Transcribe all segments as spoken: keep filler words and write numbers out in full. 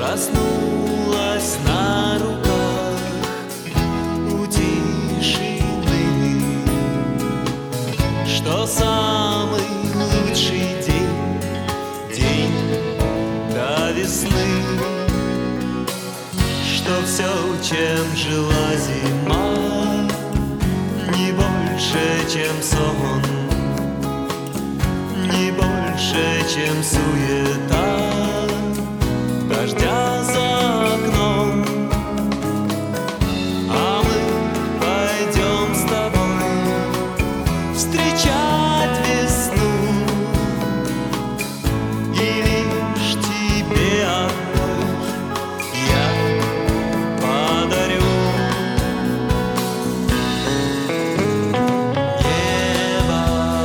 Проснулась на руках у тишины, что самый лучший день, день до весны, что все, чем жила зима, не больше, чем сон, не больше, чем суета дождя за окном. А мы пойдем с тобой встречать весну, и лишь тебе одной я подарю небо,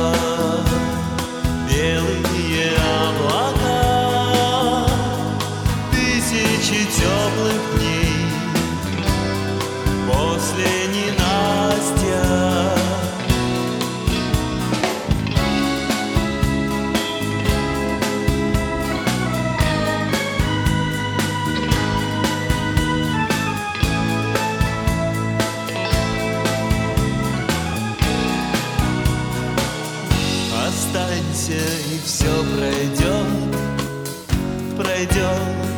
белые облака, тысячи теплых дней после ненастья. Останься, и все пройдет, пройдет.